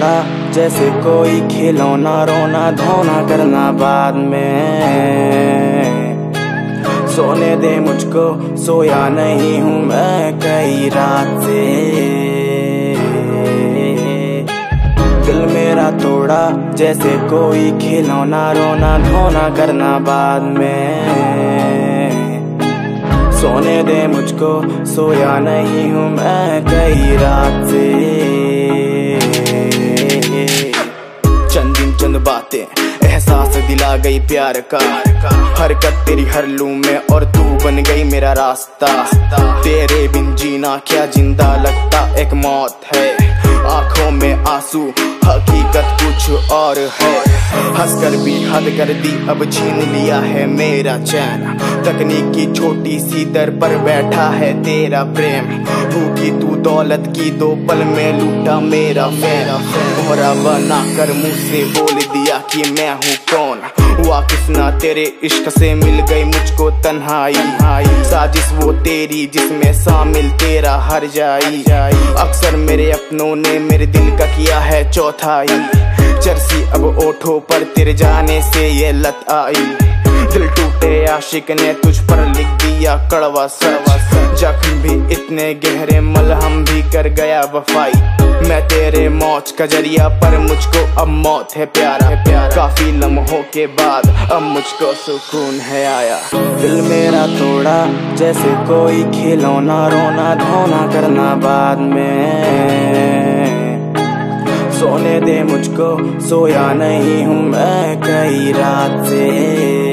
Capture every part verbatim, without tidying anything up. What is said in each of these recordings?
तोड़ा जैसे कोई खिलौना, रोना धोना करना बाद में। सोने दे मुझको, सोया नहीं हूँ मैं कई रात से। दिल मेरा तोड़ा जैसे कोई खिलौना, रोना धोना करना बाद में। सोने दे मुझको, सोया नहीं हूँ मैं कई रात से। चंद दिन चंद बातें एहसास दिला गई प्यार का, हरकत तेरी हर लूं में और तू बन गई मेरा रास्ता। तेरे बिन जीना क्या जिंदा लगता, एक मौत है आंखों में आंसू, हकीकत कुछ और है। हंसकर भी हद कर दी, अब छीन लिया है मेरा चैन। तकनीक की छोटी सी दर पर बैठा है तेरा प्रेम। भूखी तू दौलत की, दो पल में लूटा मेरा फैन। मोहरा बना कर मुँह से बोल दिया कि मैं हूँ कौन। हुआ किसना तेरे इश्क से, मिल गई मुझको तन्हाई। साजिश वो तेरी जिसमें शामिल तेरा हर जाई। अक्सर मेरे अपनों ने मेरे दिल का किया है चौथाई। चर्सी अब ओठों पर तेरे जाने से ये लत आई। दिल टूटे आशिक ने तुझ पर लिख दिया कड़वा सरवा। जख्म भी इतने गहरे, मलहम भी कर गया वफाई। मैं तेरे मौज का जरिया, पर मुझको अब मौत है प्यारा है प्यारा। काफी लम्हों के बाद अब मुझको सुकून है आया। दिल मेरा तोड़ा जैसे कोई खिलौना, रोना धोना करना बाद में। सोने दे मुझको, सोया नहीं हूँ मैं कई रात से।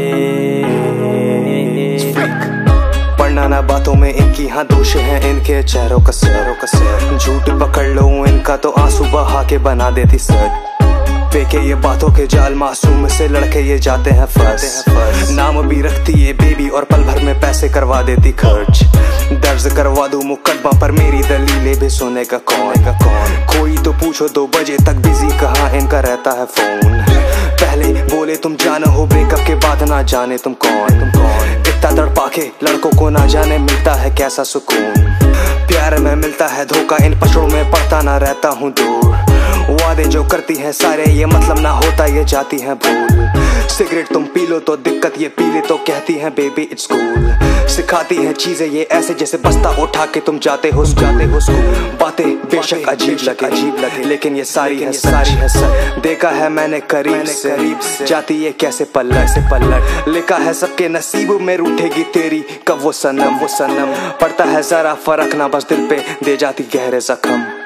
पढ़ना ना बातों में इनकी, हाँ दोष है इनके चेहरों का सैरों का सैर। झूठ पकड़ लो इनका तो आंसू बहा के बना देती सर। फेंके ये बातों के जाल, मासूम से लड़के ये जाते हैं फंस। नाम भी रखती है बेबी और पल भर में पैसे करवा देती खर्च। दर्ज करवा दूं मुकदमा पर मेरी दलीलें भी सुने का कौन का कौन। कोई तो पूछो दो बजे तक बिजी कहाँ इनका रहता है फोन। पहले बोले तुम जाना हो, ब्रेकअप के बाद ना जाने तुम कौन तुम कौन। इतना तड़पा के लड़कों को ना जाने मिलता है कैसा सुकून। प्यार में मिलता है धोखा, इन पछड़ों में पड़ता ना रहता हूँ दूर। वादे जो करती है सारे, ये मतलब ना होता ये जाती है भूल। सिगरेट तुम पी लो तो दिक्कत, ये पी ले तो कहती है बेबी इट्स कूल। सिखाती है चीजें ये ऐसे जैसे बस्ता उठा के तुम जाते हो जाते हो स्कूल। बातें बेशक अजीब लगे अजीब लगे लेकिन ये सारी है सारी है सच। देखा है मैंने करीब से करीब से जाती ये कैसे पलट से पलट। लिखा है सबके नसीब में रूठेगी तेरी कब वो सनम वो सनम। पड़ता है जरा फर्क ना बस दिल पे दे जाती गहरे जख्म।